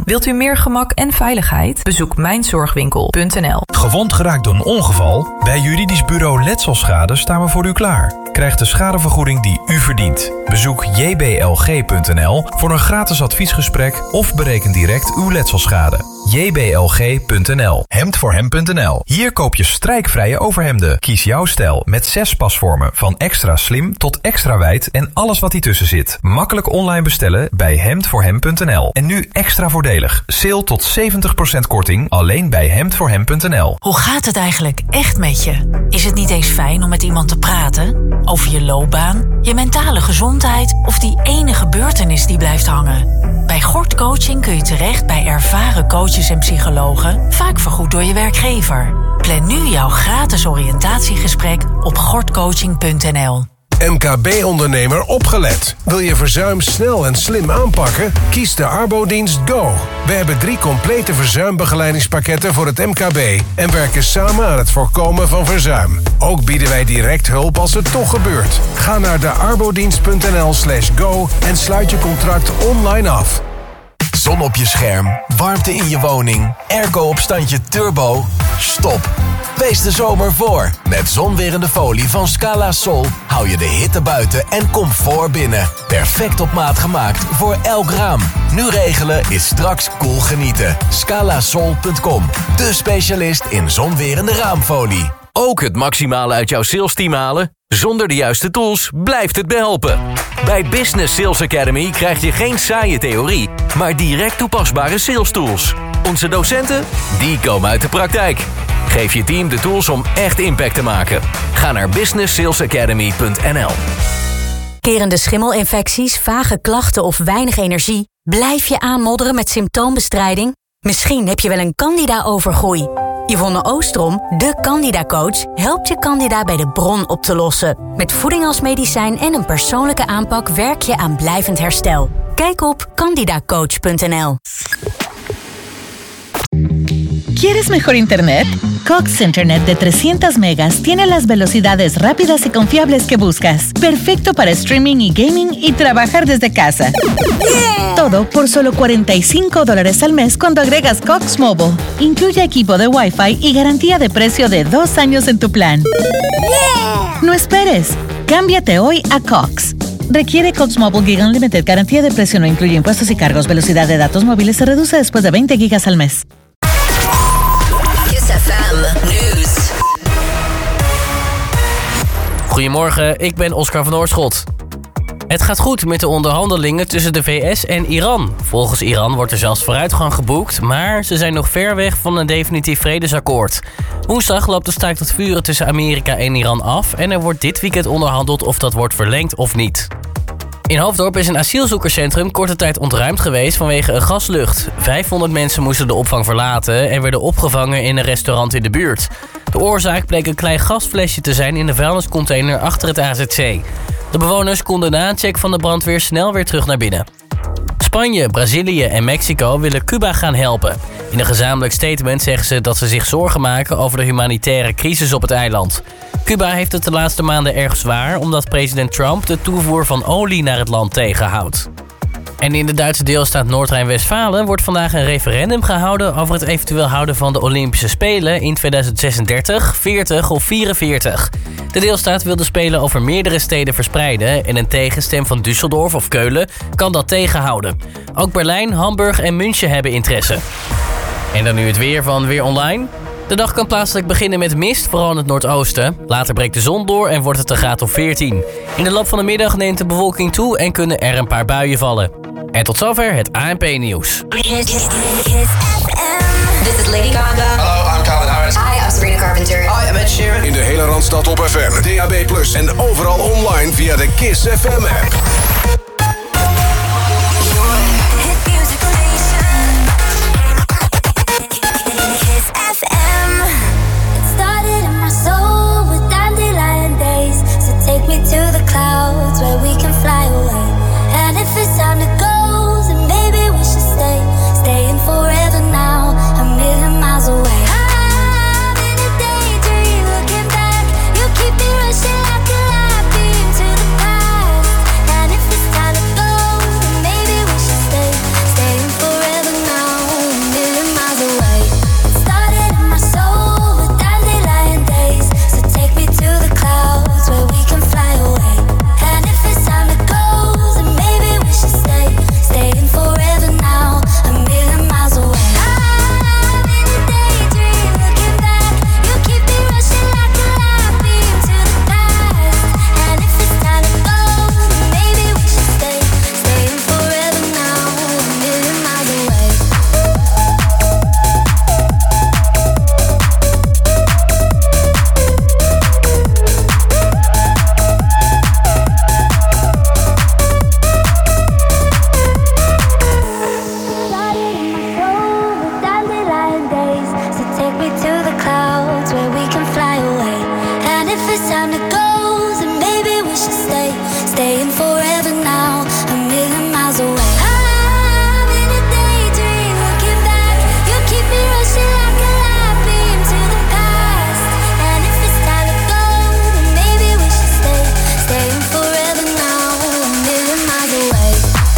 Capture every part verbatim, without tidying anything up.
Wilt u meer gemak en veiligheid? Bezoek mijnzorgwinkel punt n l. Gewond geraakt door een ongeval? Bij Juridisch Bureau Letselschade staan we voor u klaar. Krijg de schadevergoeding die u verdient. Bezoek j b l g punt n l voor een gratis adviesgesprek of bereken direct uw letselschade. j b l g punt n l. hemd voor hem punt n l. Hier koop je strijkvrije overhemden. Kies jouw stijl met zes pasvormen van extra slim tot extra wijd en alles wat ertussen zit. Makkelijk online bestellen bij hemd voor hem punt n l. En nu extra voordelig. Sale tot zeventig procent korting alleen bij hemd voor hem punt n l. Hoe gaat het eigenlijk echt met je? Is het niet eens fijn om met iemand te praten? Over je loopbaan, je mentale gezondheid of die ene gebeurtenis die blijft hangen? Bij Gort Coaching kun je terecht bij ervaren coaches en psychologen, vaak vergoed door je werkgever. Plan nu jouw gratis oriëntatiegesprek op gort coaching punt n l. M K B-ondernemer opgelet. Wil je verzuim snel en slim aanpakken? Kies de Arbodienst Go. We hebben drie complete verzuimbegeleidingspakketten voor het M K B en werken samen aan het voorkomen van verzuim. Ook bieden wij direct hulp als het toch gebeurt. Ga naar de arbodienst punt n l slash go en sluit je contract online af. Zon op je scherm, warmte in je woning, airco op standje turbo. Stop. Wees de zomer voor. Met zonwerende folie van Scala Sol hou je de hitte buiten en comfort binnen. Perfect op maat gemaakt voor elk raam. Nu regelen is straks cool genieten. scala sol punt com, de specialist in zonwerende raamfolie. Ook het maximale uit jouw sales team halen? Zonder de juiste tools blijft het behelpen. Bij Business Sales Academy krijg je geen saaie theorie, maar direct toepasbare sales tools. Onze docenten, die komen uit de praktijk. Geef je team de tools om echt impact te maken. Ga naar business sales academy punt n l. Kerende schimmelinfecties, vage klachten of weinig energie? Blijf je aanmodderen met symptoombestrijding? Misschien heb je wel een candida-overgroei. Yvonne Oostrom, de Candida-coach, helpt je candida bij de bron op te lossen. Met voeding als medicijn en een persoonlijke aanpak werk je aan blijvend herstel. Kijk op candida coach punt n l. ¿Quieres mejor internet? Cox Internet de trescientos megas tiene las velocidades rápidas y confiables que buscas. Perfecto para streaming y gaming y trabajar desde casa. Yeah. Todo por solo cuarenta y cinco dólares al mes cuando agregas Cox Mobile. Incluye equipo de Wi-Fi y garantía de precio de dos años en tu plan. Yeah. No esperes. Cámbiate hoy a Cox. Requiere Cox Mobile Gig Unlimited. Garantía de precio no incluye impuestos y cargos. Velocidad de datos móviles se reduce después de veinte gigas al mes. News. Goedemorgen, ik ben Oscar van Oorschot. Het gaat goed met de onderhandelingen tussen de V S en Iran. Volgens Iran wordt er zelfs vooruitgang geboekt, maar ze zijn nog ver weg van een definitief vredesakkoord. Woensdag loopt de staakt het vuren tussen Amerika en Iran af en er wordt dit weekend onderhandeld of dat wordt verlengd of niet. In Hoofddorp is een asielzoekerscentrum korte tijd ontruimd geweest vanwege een gaslucht. vijfhonderd mensen moesten de opvang verlaten en werden opgevangen in een restaurant in de buurt. De oorzaak bleek een klein gasflesje te zijn in de vuilniscontainer achter het A Z C. De bewoners konden na een check van de brandweer snel weer terug naar binnen. Spanje, Brazilië en Mexico willen Cuba gaan helpen. In een gezamenlijk statement zeggen ze dat ze zich zorgen maken over de humanitaire crisis op het eiland. Cuba heeft het de laatste maanden erg zwaar omdat president Trump de toevoer van olie naar het land tegenhoudt. En in de Duitse deelstaat Noord-Rijn-Westfalen wordt vandaag een referendum gehouden over het eventueel houden van de Olympische Spelen in tweeduizend zesendertig, veertig of vierenveertig. De deelstaat wil de Spelen over meerdere steden verspreiden en een tegenstem van Düsseldorf of Keulen kan dat tegenhouden. Ook Berlijn, Hamburg en München hebben interesse. En dan nu het weer van Weer Online. De dag kan plaatselijk beginnen met mist, vooral in het noordoosten. Later breekt de zon door en wordt het een graad of veertien. In de loop van de middag neemt de bewolking toe en kunnen er een paar buien vallen. En tot zover het A N P-nieuws. This is Lady Gaga. Hallo, I'm Calvin Harris. Hi, I'm Sabrina Carpenter. Hi, I'm Ed Sheeran. In de hele Randstad op F M, D A B plus, en overal online via de Kiss F M-app. To the clouds where we can fly away. And if it's time to go, then maybe we should stay. Staying forever now, a million miles away. I'm in a daydream, looking back. You keep me rushing like a light beam to the past. And if it's time to go, then maybe we should stay, staying forever now, a million miles away. I'm in a daydream, looking back. You keep me rushing like a light beam to the past. And if it's time to go, then maybe we should stay, staying forever now, a million miles away.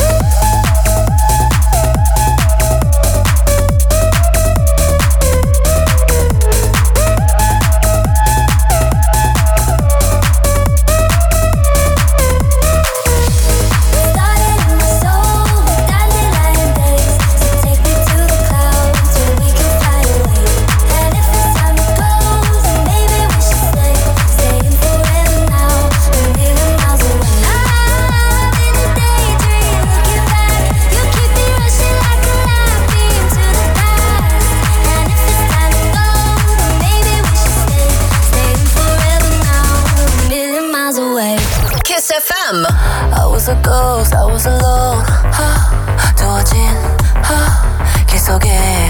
I was a ghost, I was alone. 두어진 길 속에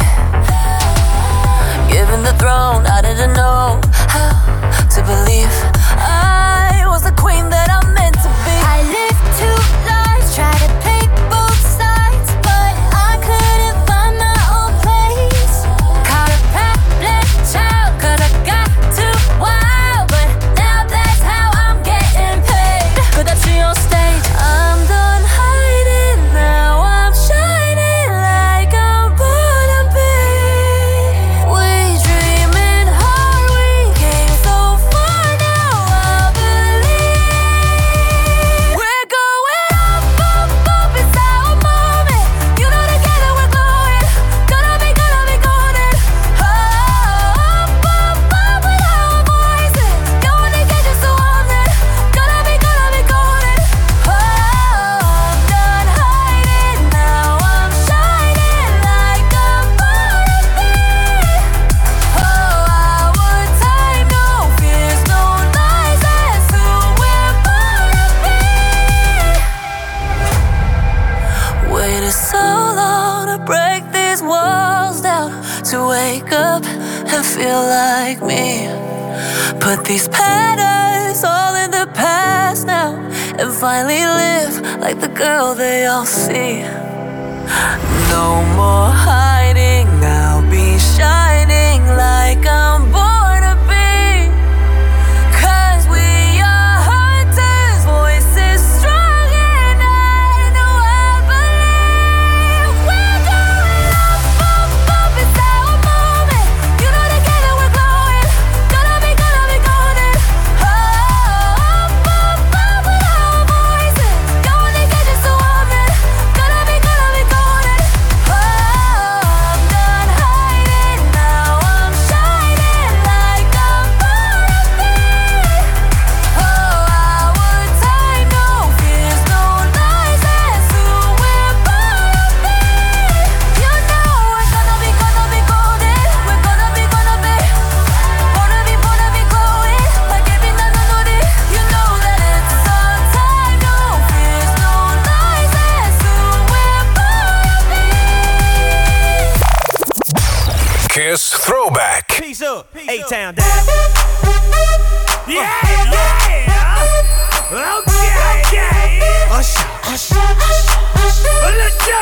given the throne, I didn't know how to believe I was the queen that I'm meant to be. I lived two lives, tried to play both sides, but I couldn't find my own place. Caught a problem child, cause I got too wild, but now that's how I'm getting paid. Could I see on stage? I'm done hiding, now I'm shining like I'm born to be. We dreaming hard, we came so far, now I believe. We're going up, up, up, it's our moment. You know together we're glowing, gonna be, gonna be golden. Oh, up, up, up with our voices, gonna get you so on then, gonna be, gonna be golden. Oh, I'm done hiding, now I'm shining like I'm born to be. Oh, our time, no fears, no lies, that's who we're born to be. Waited so long to break these walls down, to wake up and feel like me. Put these patterns all in the past now, and finally live like the girl they all see. No more hiding, I'll be shining like I'm born to be. Cause we are hunters, voices strong, and I know I believe. We're going up, up, up, it's our moment. You know together we're glowing, gonna be, gonna be golden. Oh, up, up, up with our voices, gonna get you so on then, gonna be, gonna be golden. Oh, I'm done hiding, now I'm shining like I'm born to be. Oh, our time, no fears, no lies, that's who we're born to be. You know we're gonna be, gonna be golden. We're gonna be, gonna be, gonna be, gonna be glowing like every night I know it. You know that it's our time, no fears, no lies, that's who we're born to be. Kiss Throwback. Peace up, A-Town down. Yeah, yeah. Okay, okay. Usher, usher, usher. Let's go.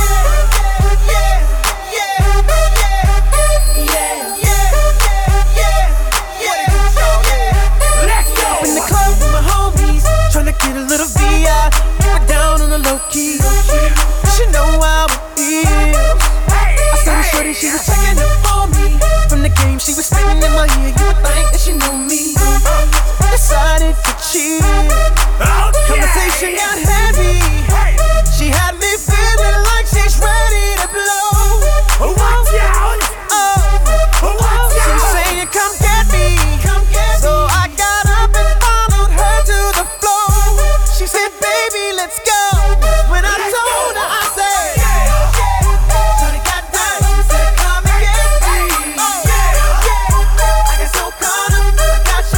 Let's go. In the club with my homies, tryna get a little V I. We're down on the low key. She know how it feels. I saw the shorty, she was checking up for me. From the game, she was spitting in my ear. You would think that she knew me. Decided to cheat. Conversation got heavy. She had me feeling like she's ready to blow. Watch out! Oh, she's saying, "Come get me." So I got up and followed her to the floor. She said, "Baby, let's go." When I told her, I said, "Shorty got down, said come and get me." I got so caught up, I got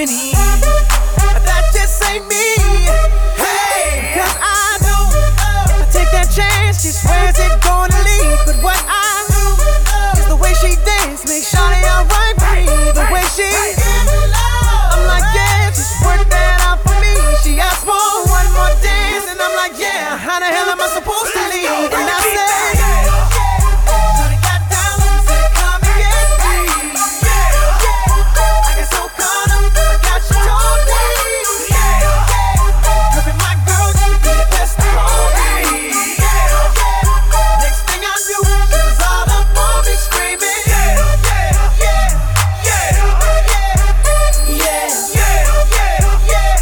harmony. But that just ain't me. Hey, cause I know I take that chance, she swears it gonna lead. But what I know is the way she dance makes Shawty alright for me. The way she, I'm like, yeah, just work that out for me. She asked for one more dance, and I'm like, yeah, how the hell am I supposed to leave? And I said, Shawty got down and said, come and get me. I get so caught up, I got you all day. Cause my girl, she be the best of all me. Next thing I knew, she was all up on me screaming. Yeah, yeah, yeah, yeah, yeah, yeah, yeah,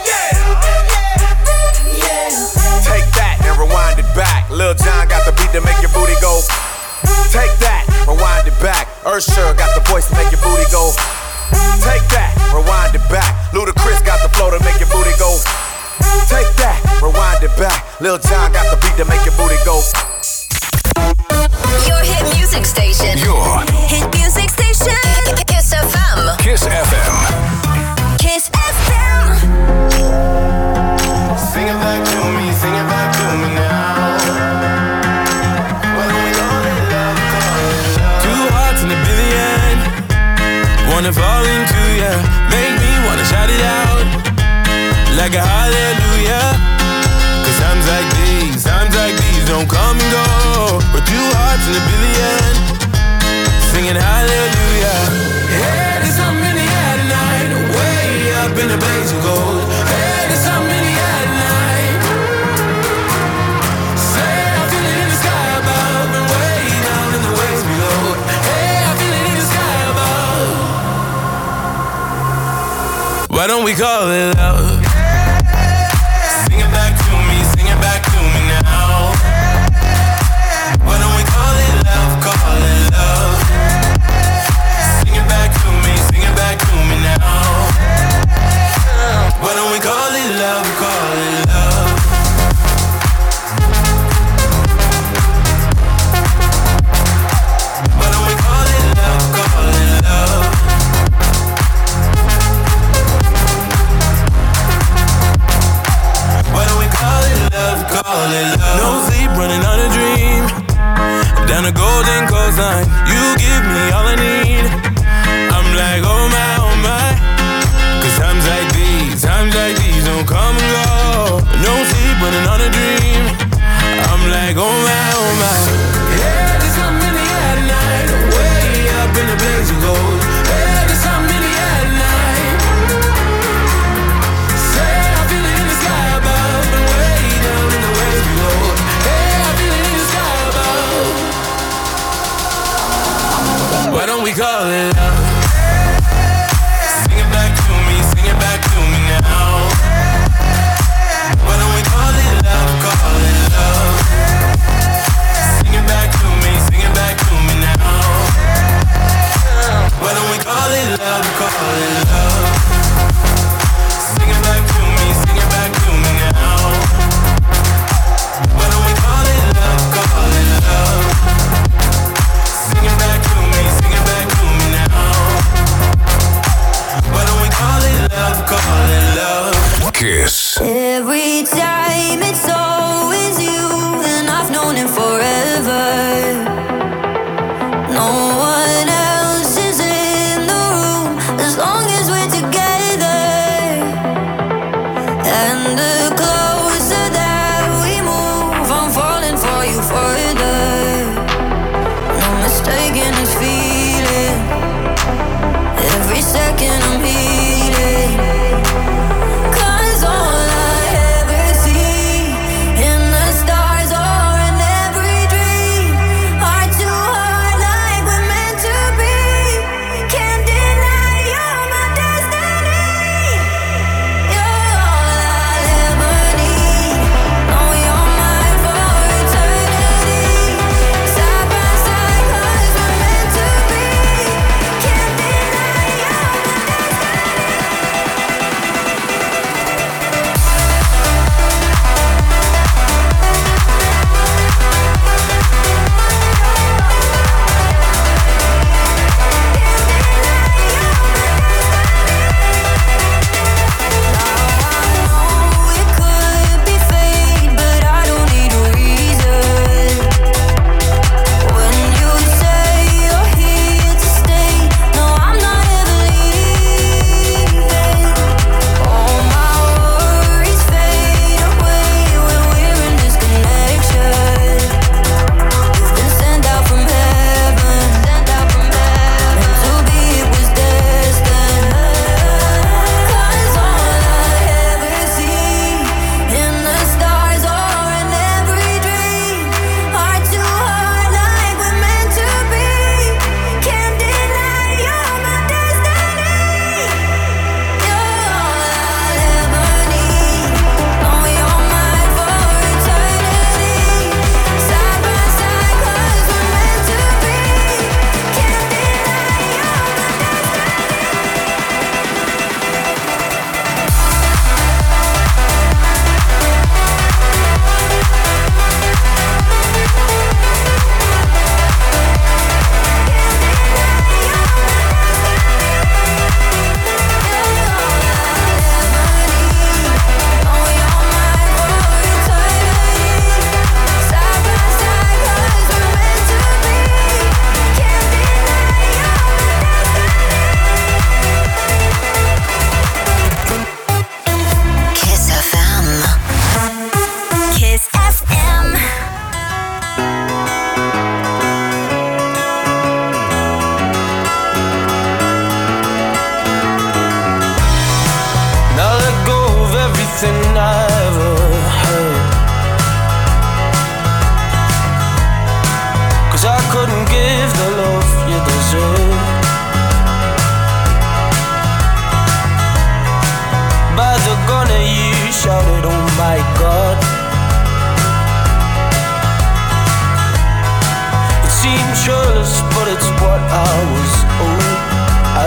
yeah, yeah. Take that and rewind it back. Lil Jon got the beat to make your booty go. Take that, rewind it back. Usher got the voice to make your booty go. Take that, rewind it back. Ludacris got the flow to make your booty go. Take that, rewind it back. Lil Jon got the beat to make your booty go. Your hit music station. Your hit music station. Kiss F M. Kiss F M. Kiss F M. Sing it back to me, sing it back to me now. Why don't we call it love, call it love? Two hearts in a billion, wanna fall into ya, make me wanna shout it out like a hallelujah. Cause times like these, times like these don't come and go. We're two hearts in a billion, singing hallelujah. Hey, there's something in the air tonight, way up in the blaze of gold. Hey, there's something in the air tonight. Say I feel it in the sky above and way down in the waves below. Hey, I feel it in the sky above. Why don't we call it love? Sing it back to me, sing it back to me now. Why don't we call it love, call it love? Sing it back to me, sing it back to me now. Why don't we call it love, call it love? Why don't we call it love, call it love? Why don't we call it love, call it love? No sleep, running on a dream. Down a golden coastline, you give me all I need. I'm like, oh my, oh my. Cause times like these, times like these don't come and go. No sleep, running on a dream. I'm like, oh my, oh my. Yeah, there's something in the air tonight, way up in the blaze of gold. Yeah, there's something in the air tonight. Say I feel it in the sky above and way down in the waves below. Hey, I feel it in the sky above. Why don't we call it love? Sing it back to me, sing it back to me now. Why don't we call it love, call it love? Sing it back to me, sing it back to me now. Why don't we call it love, call it love? Sing it back to me, sing it back to me now. Why don't we call it love, call it love? Sing it back to me, sing it back to me now.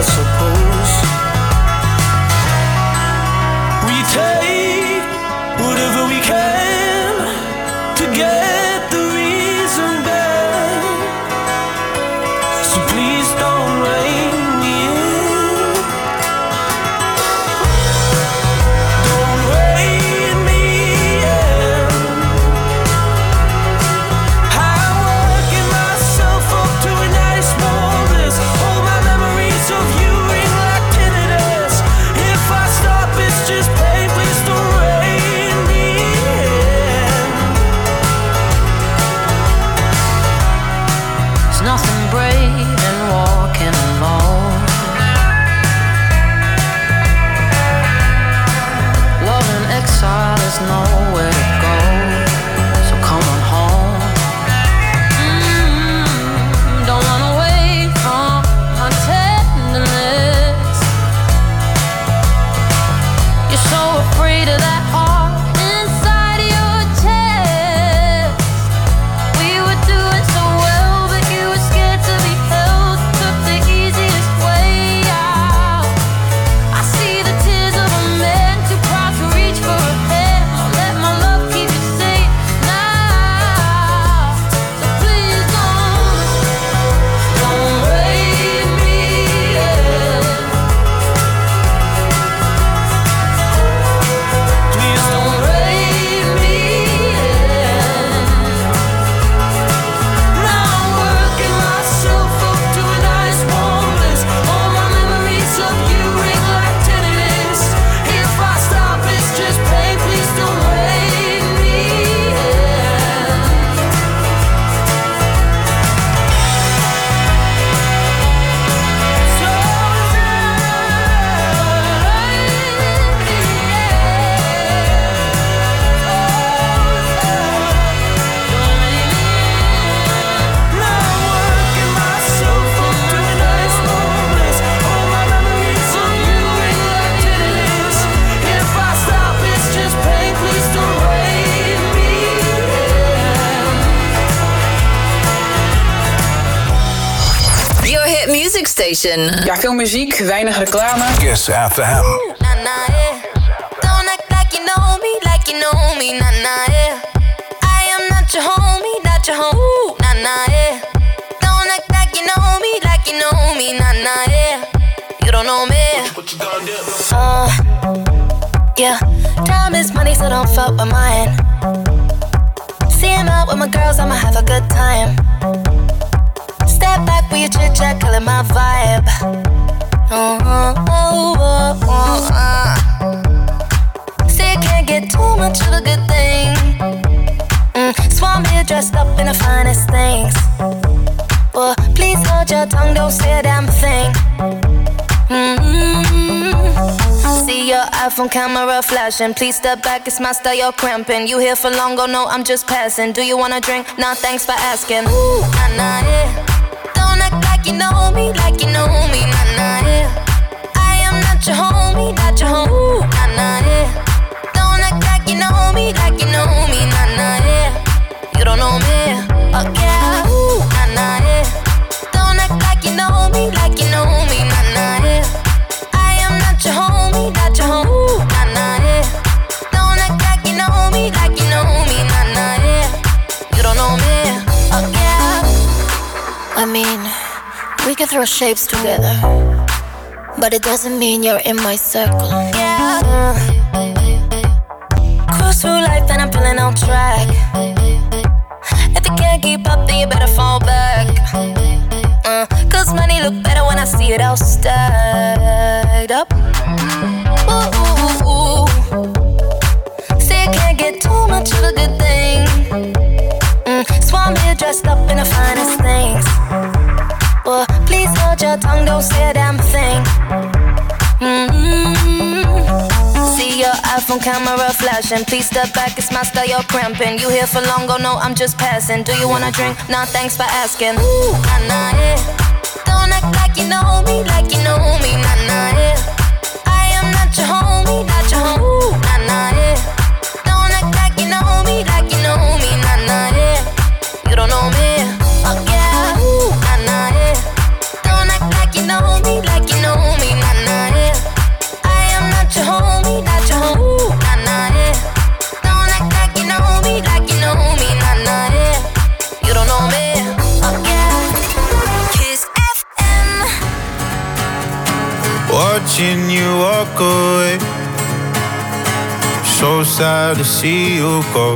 I suppose. We take whatever we can to get the reason back. So please don't rein me in. Don't rein me in. I'm working myself up to a nice warm bliss. All my memories of you ring like tinnitus. If I stop, it's just pain. Please don't rein me in. There's nothing brave in walking alone. Love in exile is nowhere to go. So come on home. Mm, don't run away from my tenderness. You're so afraid of that heart inside your chest. We were doing so well, but you were scared to be held. Took the easiest way out. I see the tears of a man too proud to reach for a hand. I'll let my love keep you safe now. So please don't, don't rein me in. Please don't rein me in. Now I'm working myself up to a nice warm bliss. All my memories of you ring like tinnitus. If I stop, it's just pain. Please don't rein me in. So now I'm working myself up to a nice warm bliss. All my memories of you ring like tinnitus. If I stop, it's just pain. Please don't rein me in. Your hit music station. Ja, veel muziek, weinig reclame. Kiss F M. Nah, nah, yeah. Don't act like you know me, like you know me, nah, nah, yeah. I am not your homie, not your home, nah, nah, yeah. Don't act like you know me, like you know me, nah, nah, yeah. You don't know me. Uh, yeah. Time is money, so don't fuck with mine. See him out with my girls, I'ma have a good time. Step back with your chit chat, killing my vibe. Oh, oh, oh, oh, oh, uh. See, I can't get too much of a good thing. Mm, so I'm here dressed up in the finest things. Well, please hold your tongue, don't say a damn thing. Mm-hmm. See your iPhone camera flashing. Please step back, it's my style, you're cramping. You here for long, go no, I'm just passing. Do you wanna drink? Nah, thanks for asking. Ooh, nah, nah, yeah. Don't act like you know me, like you know me, nah, nah, yeah. I am not your homie, not your home, ooh, nah, nah, yeah. Don't act like you know me, like you know me, nah, nah, yeah. You don't know me, oh yeah, ooh, nah, nah, yeah. Don't act like you know me, like you know me, nah, nah, yeah. I am not your homie, not your home, ooh, nah, nah, yeah. Don't act like you know me, like you know me, nah, nah, yeah. You don't know me, oh yeah. I mean, we can throw shapes together, but it doesn't mean you're in my circle. Yeah. Uh, cruise through life and I'm feeling on track. If you can't keep up, then you better fall back. Uh, Cause money look better when I see it all stacked up. Ooh, ooh, ooh. See, I can't get too much of a good thing. Mm, so I'm here dressed up in the finest things. Well, please hold your tongue, don't say a damn thing. Mm-hmm. See your iPhone camera flashing. Please step back, it's my style, you're cramping. You here for long, go no, I'm just passing. Do you wanna drink? Nah, thanks for asking. Ooh, nah, nah, yeah. Don't act like you know me, like you know me, nah, nah, yeah. I am not your homie, not your home, ooh, nah, nah, yeah. Don't act like you know me, like you know me, nah, nah, yeah. You don't know me, oh yeah, ooh, nah, nah, yeah. Don't act like you know me, like you know watching you walk away. So sad to see you go.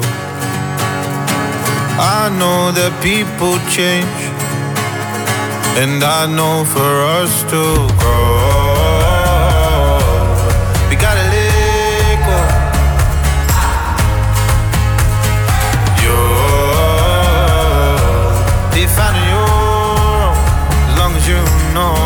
I know that people change, and I know for us to grow, we gotta let go. You're defining your own, as long as you know.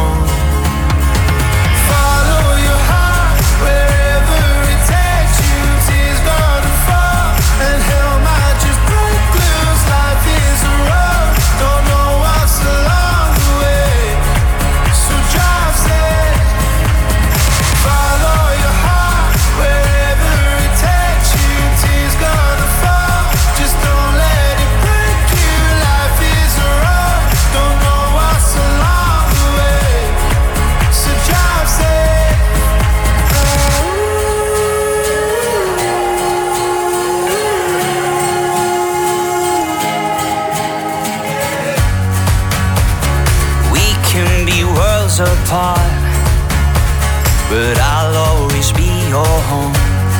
Apart, but I'll always be your home.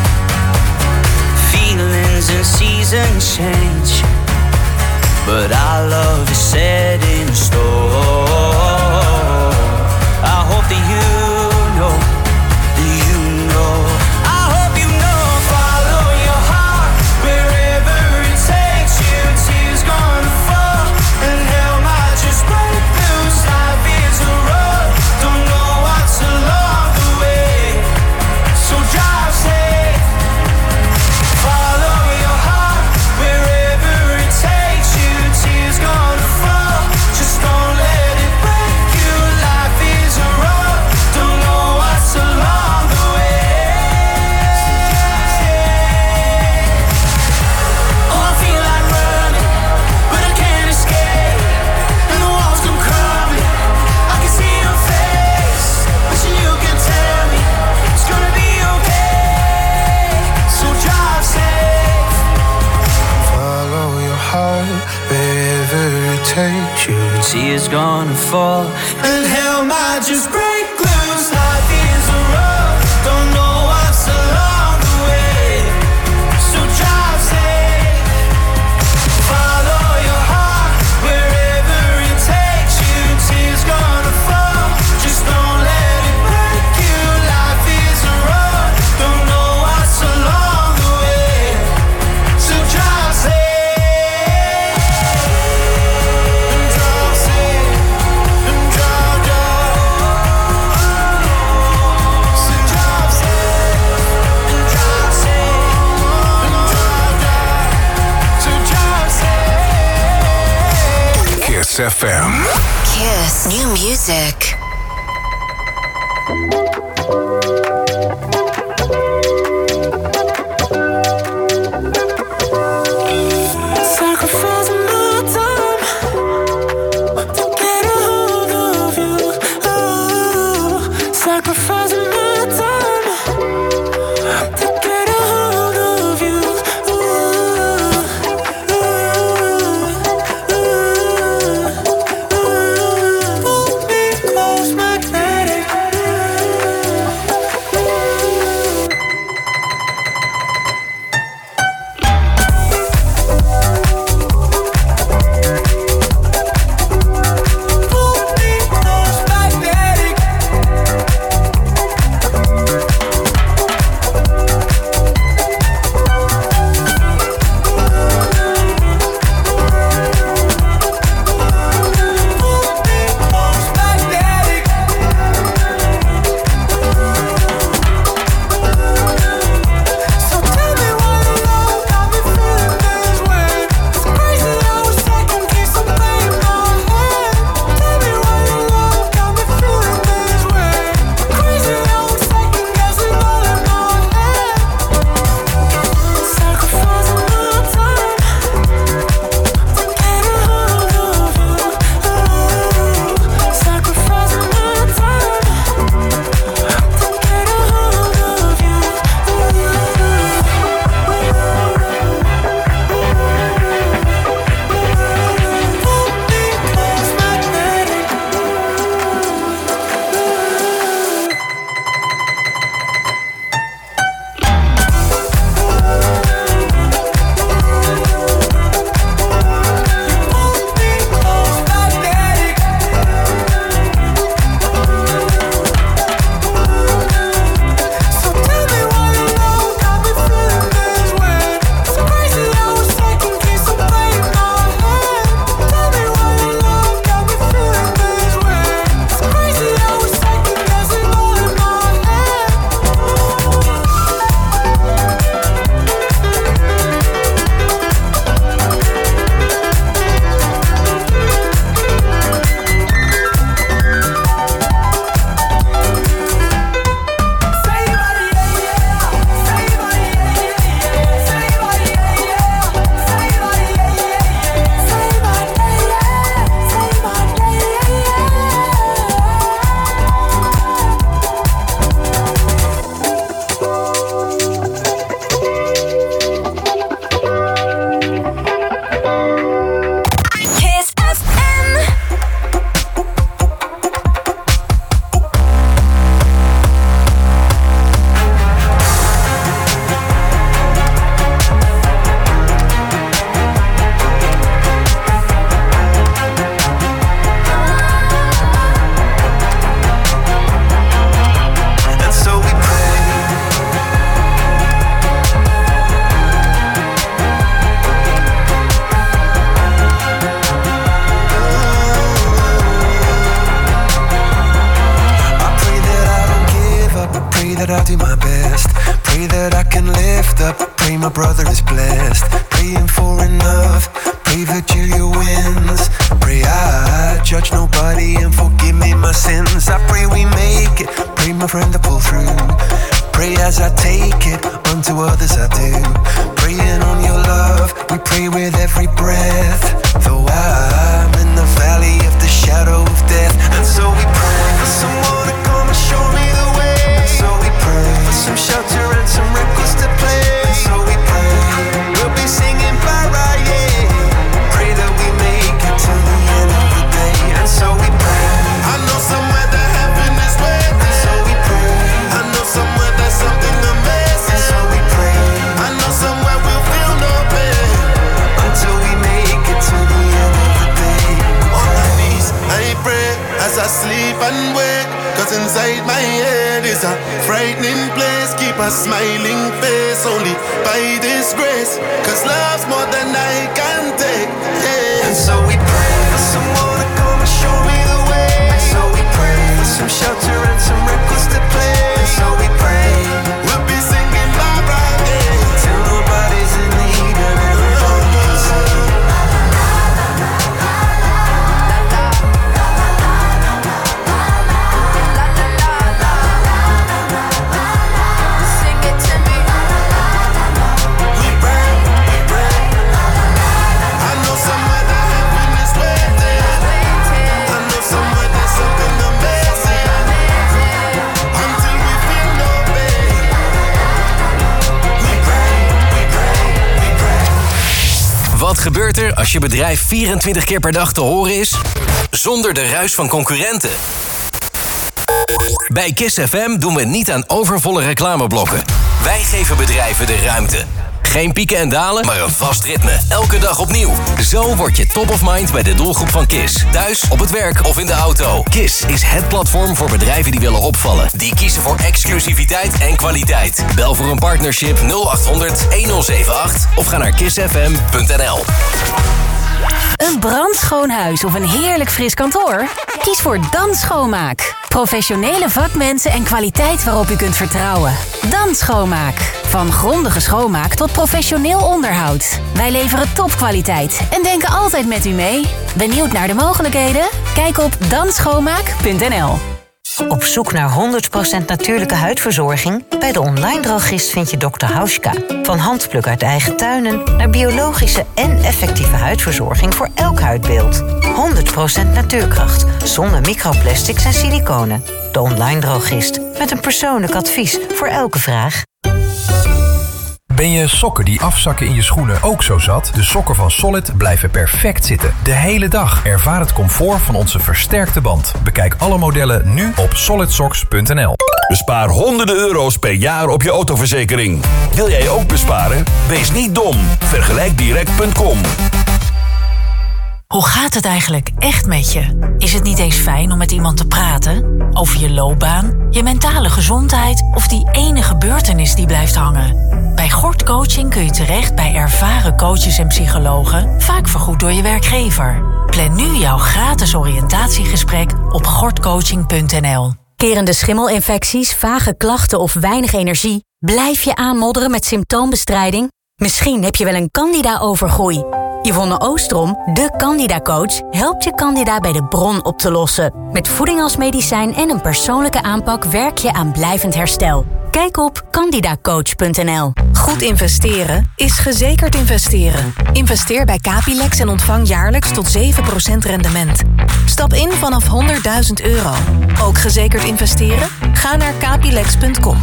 Feelings and seasons change, but our love is set in stone. I hope that you know, that you know. I hope you know. Follow your heart wherever it takes you. Tears gonna fall and hell might just break loose. Life is a road. Don't know what's along the way, so drive safe. Follow your heart wherever it takes you. Tears gonna fall, just don't let it break you. Life is a road, don't know what's along the way. Oh, I feel like running, but I can't escape, and the walls come crumbling. I can see your face, wishing you can tell me it's gonna be okay. So drive safe. Follow your heart wherever it takes you. Tears gonna fall and hell might just break loose. Life is a road, don't know what's along the way, so drive safe. Follow your heart wherever it takes you. Tears gonna fall, just don't let it break you. Life is a road, don't know what's along the way, so drive safe. And drive safe, and drive, drive. So drive safe, and drive safe, and drive, drive. So drive safe. Kiss F M. Kiss New Music. Sacrificing my time to get a hold of you. Oh, sacrificing my time to get a hold of you. Ooh, ooh, ooh, ooh. Pull me close, magnetic. wins. Pray I judge nobody and forgive me my sins. I pray we make it, pray my friend to pull through. Pray as I take it, unto others I do. Praying on your love, we pray with every breath. Though I'm in the valley of the shadow of death. And so we pray for someone to come and show me the way. And so we pray for some shelter and some records to play. And so we pray, we'll be singing para, yeah. Pray that we make it to the end of the day. And so we pray. I know somewhere that heaven is waiting. And so we pray. I know somewhere there's something amazing. And so we pray. I know somewhere we'll feel no pain until we make it to the end of the day. On my knees, I pray as I sleep and wake. Cause inside my head is a frightening place. Keep a smiling face only by this grace. Cause love's more than I can take, yeah. And so we pray for someone to come and show me the way. And so we pray for some shelter and some records to play. And so we pray we'll be singing bye bye, yeah. Till nobody's in need and everyone can sing. Wat gebeurt er als je bedrijf vierentwintig keer per dag te horen is? Zonder de ruis van concurrenten. Bij Kiss F M doen we niet aan overvolle reclameblokken. Wij geven bedrijven de ruimte. Geen pieken en dalen, maar een vast ritme. Elke dag opnieuw. Zo word je top of mind bij de doelgroep van Kiss. Thuis, op het werk of in de auto. Kiss is het platform voor bedrijven die willen opvallen. Die kiezen voor exclusiviteit en kwaliteit. Bel voor een partnership nul acht honderd een nul zeven acht of ga naar kiss f m punt n l. Een brandschoon huis of een heerlijk fris kantoor? Kies voor Dan Schoonmaak. Professionele vakmensen en kwaliteit waarop u kunt vertrouwen. Dan Schoonmaak. Van grondige schoonmaak tot professioneel onderhoud. Wij leveren topkwaliteit en denken altijd met u mee. Benieuwd naar de mogelijkheden? Kijk op dan schoonmaak punt n l. Op zoek naar honderd procent natuurlijke huidverzorging? Bij de online drogist vind je dokter Hauschka. Van handpluk uit eigen tuinen naar biologische en effectieve huidverzorging voor elk huidbeeld. honderd procent natuurkracht, zonder microplastics en siliconen. De online drogist, met een persoonlijk advies voor elke vraag. Ben je sokken die afzakken in je schoenen ook zo zat? De sokken van Solid blijven perfect zitten. De hele dag. Ervaar het comfort van onze versterkte band. Bekijk alle modellen nu op solid socks punt n l. Bespaar honderden euro's per jaar op je autoverzekering. Wil jij ook besparen? Wees niet dom. vergelijk direct punt com. Hoe gaat het eigenlijk echt met je? Is het niet eens fijn om met iemand te praten? Over je loopbaan, je mentale gezondheid of die ene gebeurtenis die blijft hangen? Bij Gort Coaching kun je terecht bij ervaren coaches en psychologen, vaak vergoed door je werkgever. Plan nu jouw gratis oriëntatiegesprek op gort coaching punt n l. Kerende schimmelinfecties, vage klachten of weinig energie? Blijf je aanmodderen met symptoombestrijding? Misschien heb je wel een candida-overgroei. Yvonne Oostrom, de Candida-coach, helpt je candida bij de bron op te lossen. Met voeding als medicijn en een persoonlijke aanpak werk je aan blijvend herstel. Kijk op candida coach punt n l. Goed investeren is gezekerd investeren. Investeer bij Capilex en ontvang jaarlijks tot zeven procent rendement. Stap in vanaf honderdduizend euro. Ook gezekerd investeren? Ga naar capilex punt com.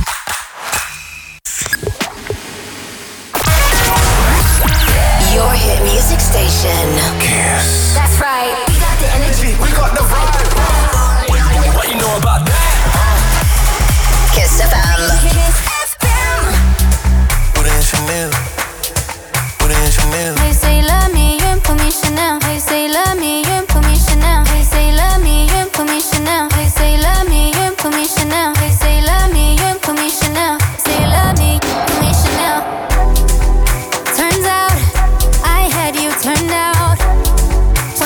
Your hit music station. Kiss. That's right. We got the energy. We got the vibe. What you know about that? Kiss F M. Kiss F M. Put in Chanel. Put in Chanel. They say love me, you put me Chanel. They say love me, you put me Chanel. They say love me, you put me Chanel. They say love me, you put me Chanel. They say love me, you put me Chanel. Say love me, put me Chanel. Turns out I had you turned out.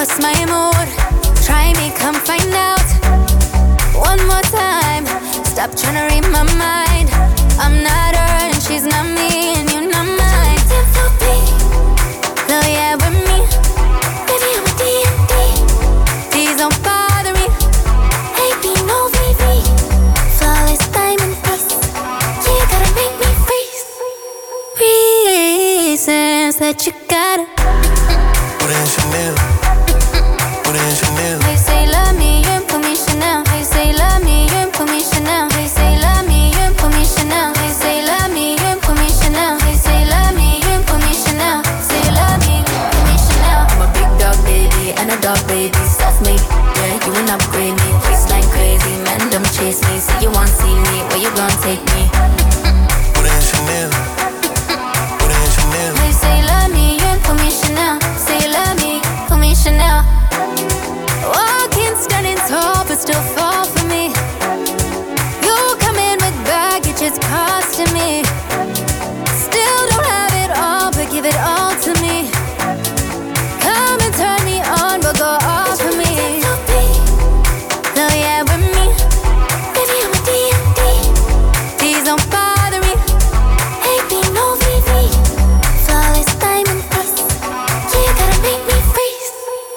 that you gotta put in Chanel. Put in Chanel. They say love me, you put me Chanel. They say love me, you put me Chanel. They say love me, you put me Chanel. They say love me, you put me Chanel. They say love me, you put me Chanel. Say love me, put me Chanel. I'm a big dog baby and a dog baby. Stuff me, yeah, you will upgrade me. Face like crazy, man, them chase me. Say you want see me, where you gon' take me? Put in Chanel. Put in Chanel. They say love me, you put me Chanel. Say love me, put me Chanel. Walking standing tall, but still fall for me. You come in with baggage, it's costing me. Still don't have it all, but give it all to me. Come and turn me on, but go off for me. So yeah, with me, baby, I'm a D M D. Please don't bother me. A P no V V. Flawless diamond piece. Yeah, you gotta make me freeze.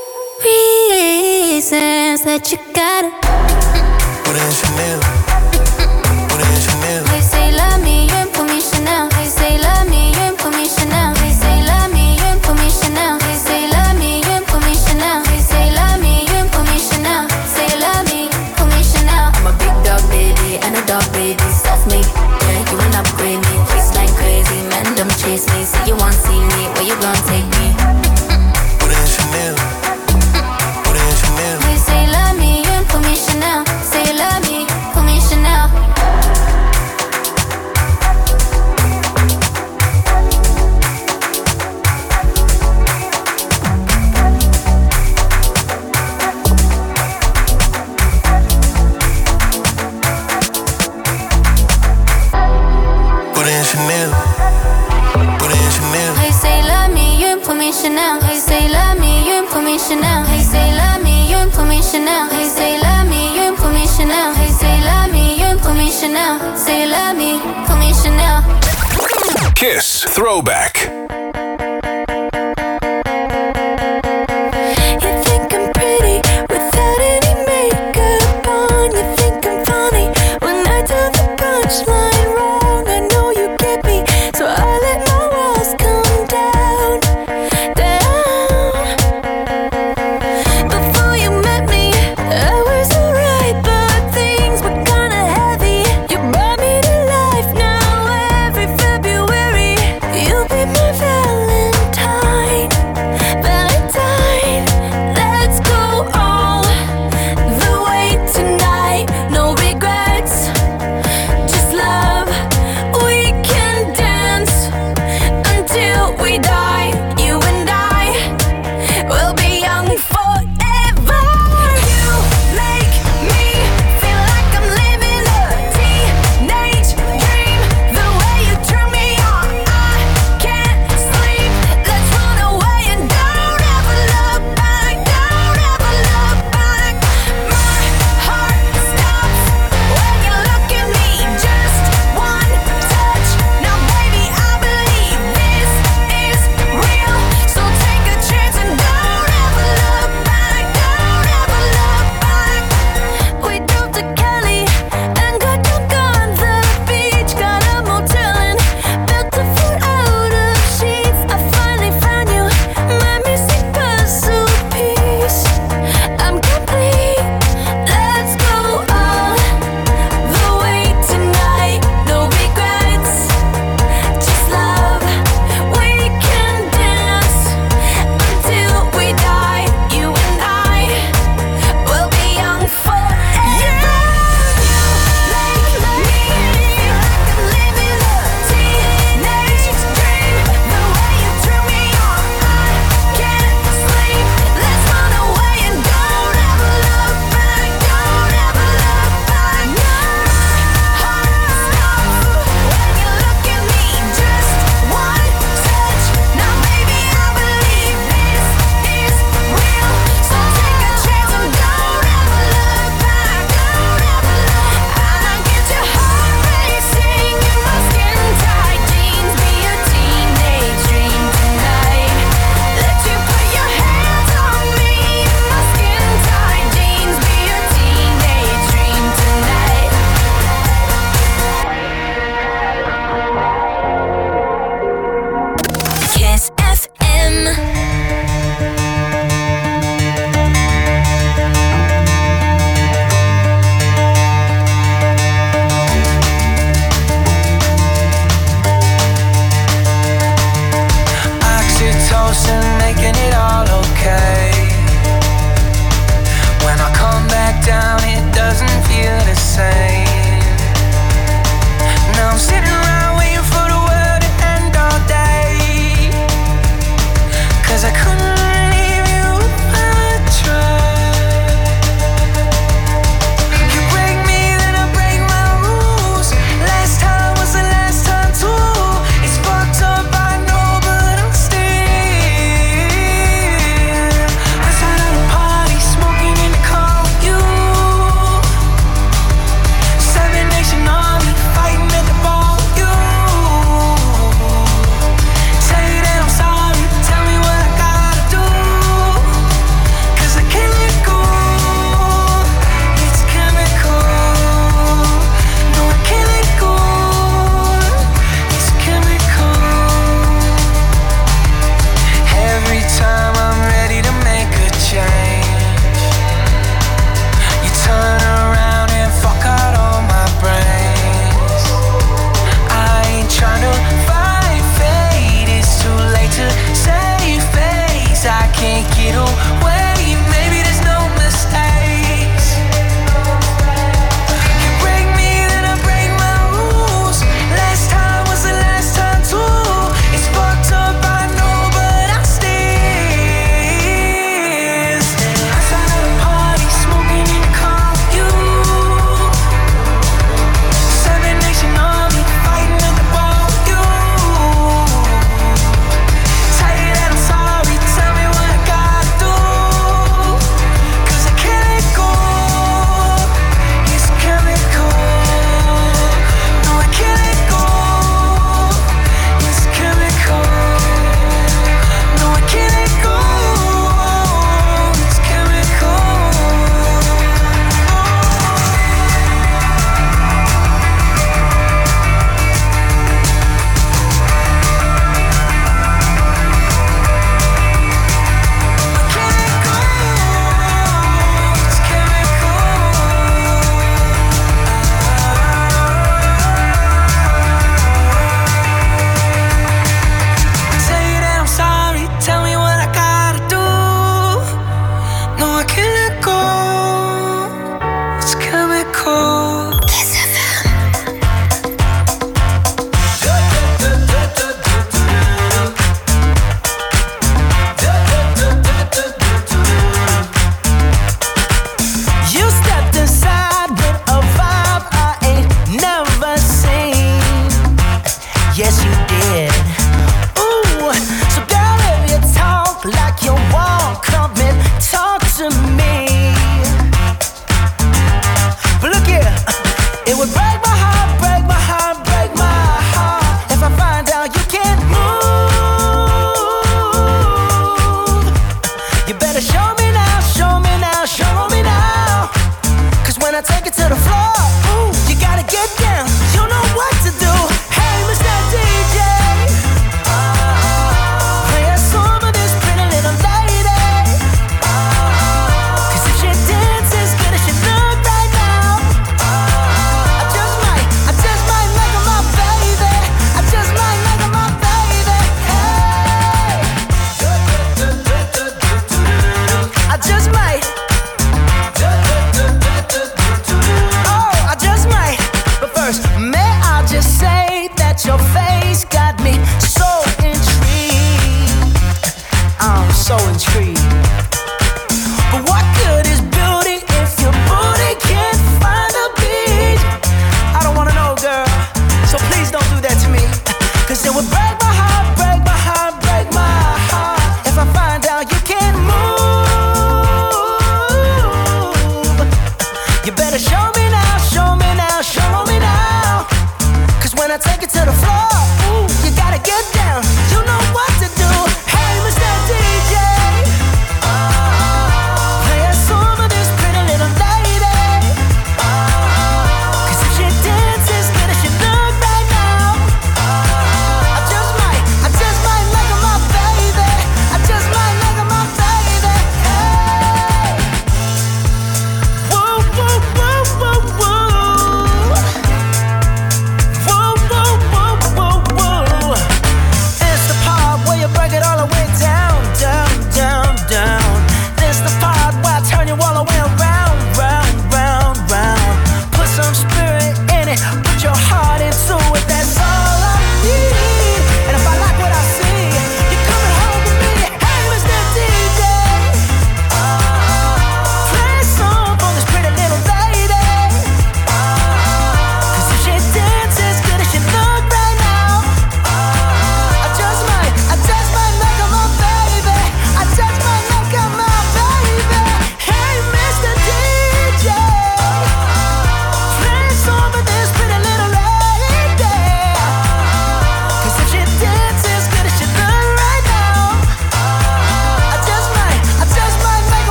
Reasons that you gotta put in Chanel. Put in Chanel. They say love me, you put me Chanel. They say love me, you put me Chanel. They say love me, you put me Chanel. They say love me, you put me Chanel. They say love me, you put me Chanel. Say love me, put me Chanel. I'm a big dog baby and a dog baby. Stuff me, yeah, you will upgrade me. Face like crazy, man, them chase me. Say you want see me, where you gon' take me? Put in Chanel. Put in Chanel. They say love me, you put me Chanel. Say love me, put me Chanel. Put in Chanel. Put in Chanel. They say love me, you put me Chanel. They say love me, you put me Chanel. They say love me, you put me Chanel. They say love me, you put me Chanel. They say love me, you put me Chanel. Say love me, put me Chanel. Kiss Throwback. You think I'm pretty without any makeup on. You think I'm funny when I tell the punchline wrong. I know you get me, so I let my walls come down, down. Before you met me, I was alright, but things were kinda heavy. You brought me to life now every February. You'll be my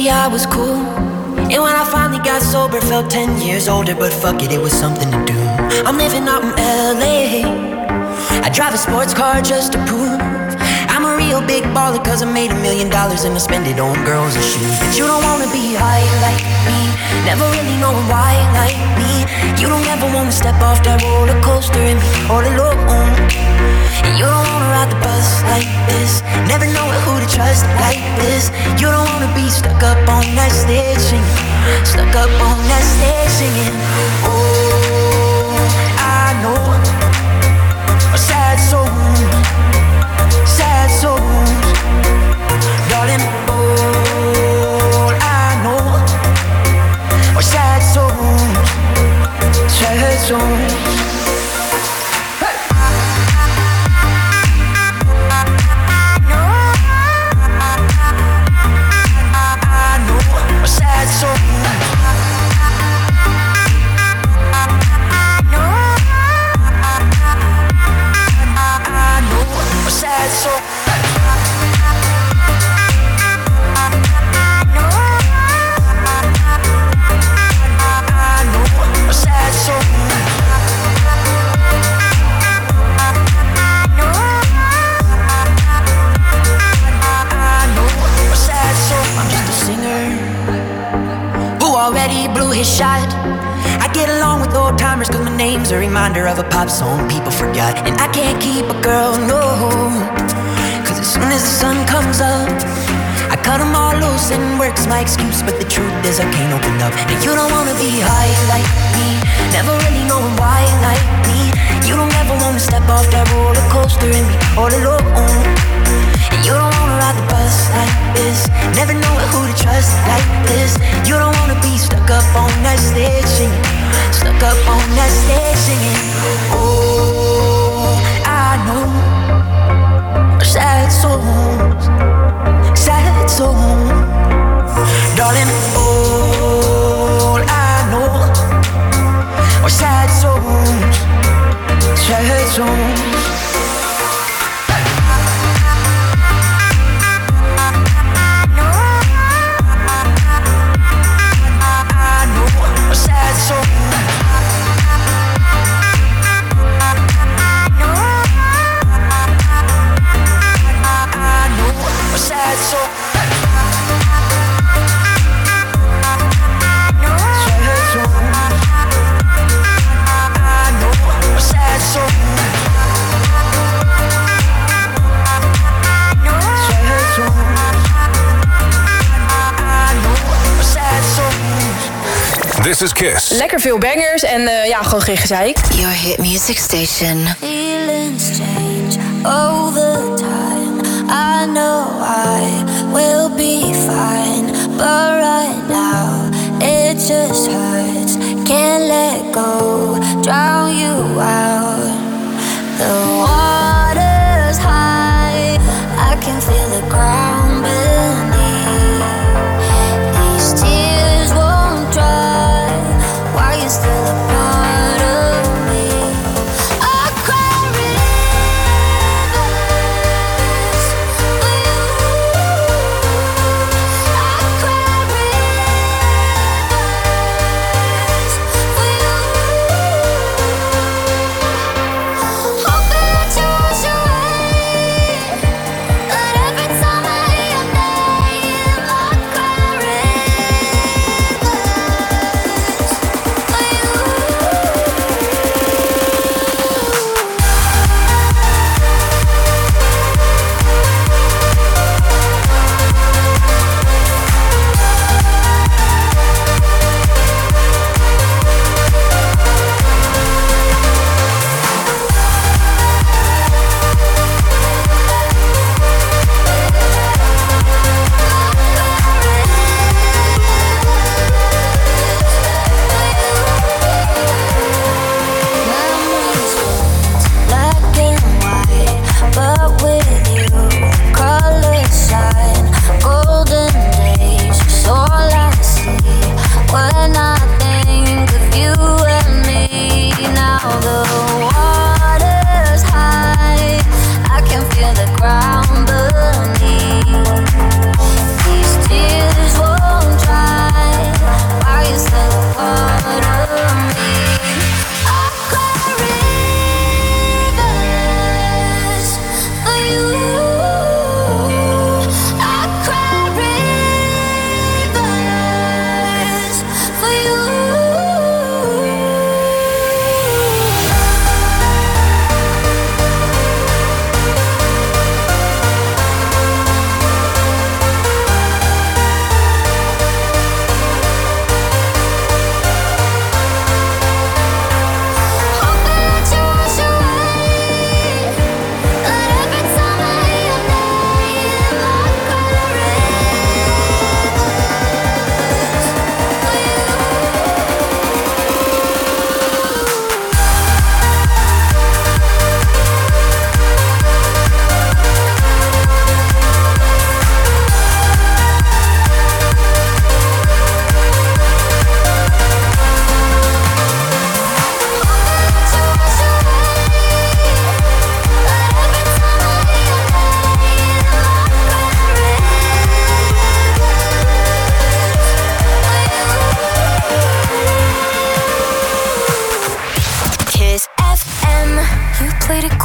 I was cool. And when I finally got sober, felt ten years older. But fuck it, it was something to do. I'm living out in L A. I drive a sports car just to prove I'm a real big baller, cause I made a million dollars and I spend it on girls and shoes. But you don't wanna be high like me, never really knowing why like me. You don't ever wanna step off that roller coaster and be all alone. And you don't wanna ride the bus like this, never knowing who to trust like this. You don't wanna be stuck up on that stage singing, stuck up on that stage singing. Oh, I know a sad soul, sad souls, darling. All I know are sad souls, sad souls. Shot. I get along with old timers cause my name's a reminder of a pop song people forgot. And I can't keep a girl, no, cause as soon as the sun comes up I cut them all loose and work's my excuse. But the truth is I can't open up. And you don't wanna be high like me, never really knowing why like me. You don't ever wanna step off that roller coaster and be all alone. And you don't wanna ride the bus like this, never knowing who to trust like this. You don't wanna be stuck up on that stage singing, stuck up on that stage singing. Oh, I know sad souls, sad souls, darling. All I know are sad souls, sad souls. This is Kiss. Lekker veel bangers en uh, ja, gewoon geen gezeik. Your hit music station. Feelings change all the time. I know I will be fine, but right now it just hurts. Can't let go, drown you out. The water's high, I can feel the ground beneath. These tears won't dry. Why you still a part of me? I cry rivers for you. I cry rivers for you.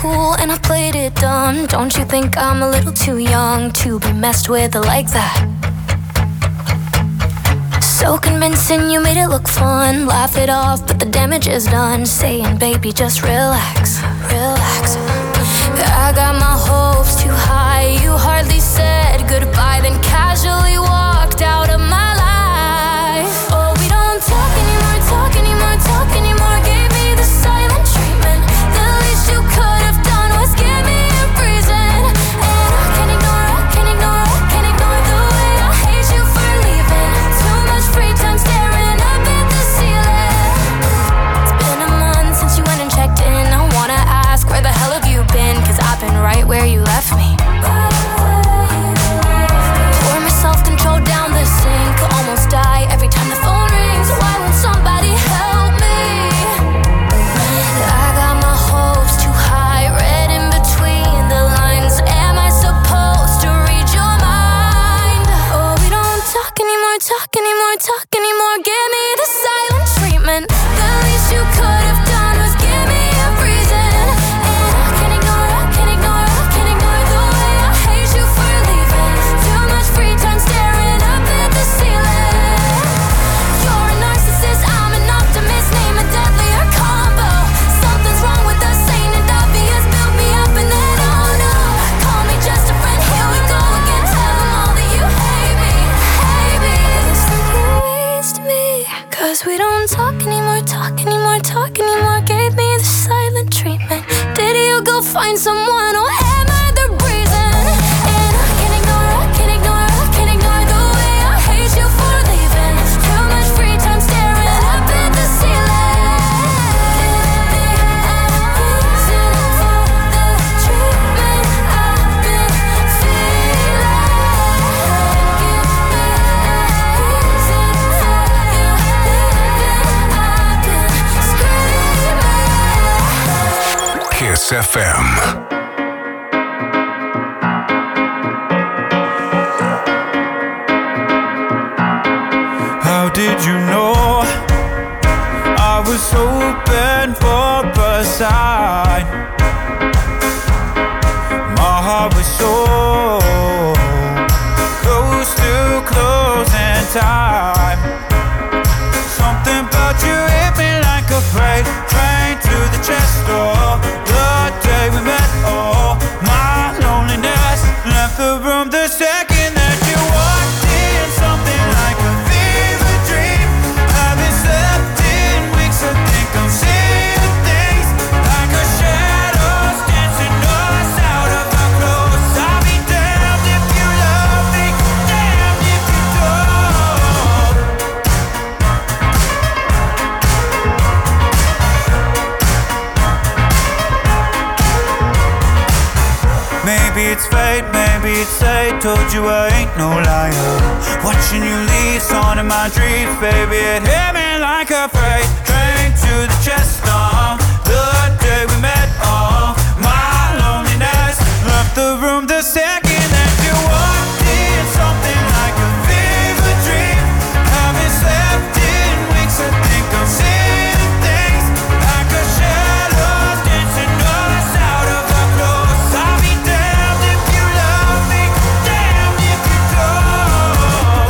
cool and I played it dumb. Don't you think I'm a little too young to be messed with like that? So convincing, you made it look fun. Laugh it off, but the damage is done. Saying, baby, just relax, relax. I got my hopes too high. You hardly said goodbye, then casually walked out of my life. Oh, we don't talk anymore, talk anymore, talk anymore. Gave me the silent treatment. The least you could have done was give me a reason. And I can't ignore, I can't ignore, I can't ignore the way I hate you for leaving. Too much free time staring up at the ceiling. It's been a month since you went and checked in. I wanna ask, where the hell have you been? Cause I've been right where you left me. Pour my self-control down the sink. Almost die every time the phone rings. Why won't somebody help me? I got my hopes too high, read in between the lines. Am I supposed to read your mind? Oh, we don't talk anymore, talk anymore, talk anymore. Give me the silent treatment. The least you could have done was give me a reason. And I can't ignore, I can't ignore, I can't ignore the way I hate you for leaving. Too much free time staring up at the ceiling. You're a narcissist, I'm an optimist. Name a deadlier combo. Something's wrong with us, ain't it obvious? Build me up and then oh no. Call me just a friend, here we go again. Tell them all that you hate me, hate me. It's like you waste me. Cause we don't talk anymore, talk anymore, talk anymore. Gave me the silent treatment. Did you go find someone or am I the reason? And I can't ignore, I can't ignore, I can't ignore the way I hate you for leaving. Too much free time staring up at the Kiss F M. How did you know I was hoping for a sign? My heart was so close to closing time. Something about you hit me like a freight train to the chest door. The day we met, oh, my loneliness left the room the second that you walked in. Something like a fever dream. I've been slept in weeks, I think I'm seeing things like a shadows dancing us out of our clothes. I'll be damned if you love me, damned if you don't. Maybe it's fate, maybe it's fate. Told you I ain't no liar. Watching you leave, on in my dreams, baby, it hit me like a freight train to the chest. Uh, the day we met, oh, my loneliness left the room the second that you walked in. Something like a fever dream. Haven't slept in weeks, I think I'm seeing things like a shadows dancing us out of our clothes. I'll be damned if you love me, damned if you don't.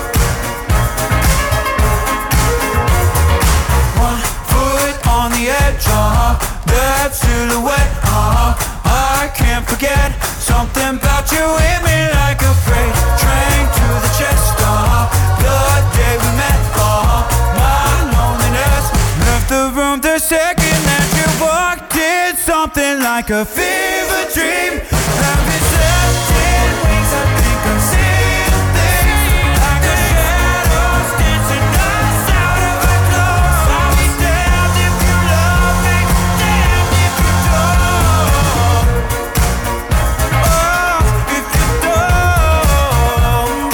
One foot on the edge, uh, that silhouette, uh, I can't forget. Something about you hit me like a freight train to the chest, uh, the day we met, uh, my loneliness left the room the second that you walked in. Something like a fever dream. Haven't slept in weeks, I think I'm seeing things like a shadows dancing us out of our clothes. I'll be damned if you love me, damned if you don't. Oh, if you don't.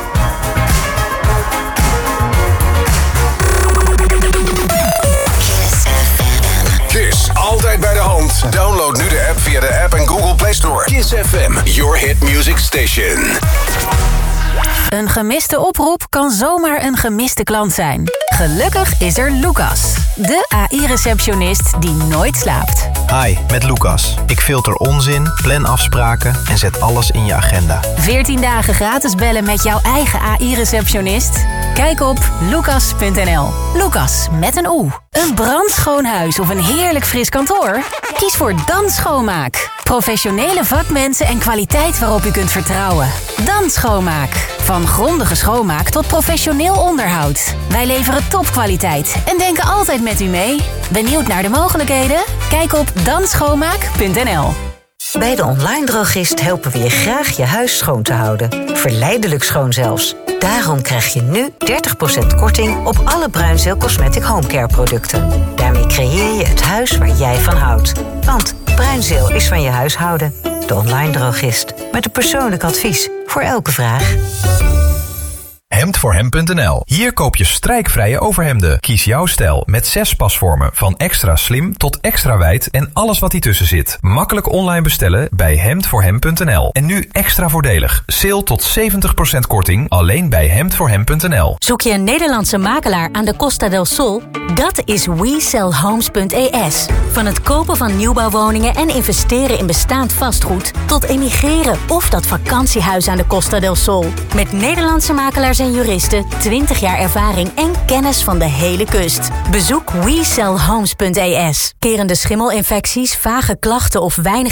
Kiss, altijd bij de hand. Download nu de app via de App en Google Play Store. Kiss F M, your hit music station. Een gemiste oproep kan zomaar een gemiste klant zijn. Gelukkig is er Lucas, de A I-receptionist die nooit slaapt. Hi, met Lucas. Ik filter onzin, plan afspraken en zet alles in je agenda. veertien dagen gratis bellen met jouw eigen A I-receptionist? Kijk op lucas punt n l. Lucas met een O. Een brandschoon huis of een heerlijk fris kantoor? Kies voor Dan Schoonmaak. Professionele vakmensen en kwaliteit waarop u kunt vertrouwen. Dan Schoonmaak. Van grondige schoonmaak tot professioneel onderhoud. Wij leveren topkwaliteit en denken altijd met u mee. Benieuwd naar de mogelijkheden? Kijk op dan schoonmaak punt n l. Bij de Online Drogist helpen we je graag je huis schoon te houden. Verleidelijk schoon zelfs. Daarom krijg je nu dertig procent korting op alle Bruinzeel Cosmetic Homecare producten. Daarmee creëer je het huis waar jij van houdt. Want Bruinzeel is van je huishouden. De Online Drogist. Met een persoonlijk advies voor elke vraag. hemd voor hem punt n l. Hier koop je strijkvrije overhemden. Kies jouw stijl met zes pasvormen. Van extra slim tot extra wijd en alles wat ertussen zit. Makkelijk online bestellen bij hemd voor hem punt n l. En nu extra voordelig. Sale tot zeventig procent korting alleen bij hemd voor hem punt n l. Zoek je een Nederlandse makelaar aan de Costa del Sol? Dat is we sell homes punt e s. Van het kopen van nieuwbouwwoningen en investeren in bestaand vastgoed tot emigreren of dat vakantiehuis aan de Costa del Sol. Met Nederlandse makelaars en juristen, twintig jaar ervaring en kennis van de hele kust. Bezoek we sell homes punt e s. Kerende schimmelinfecties, vage klachten of weinig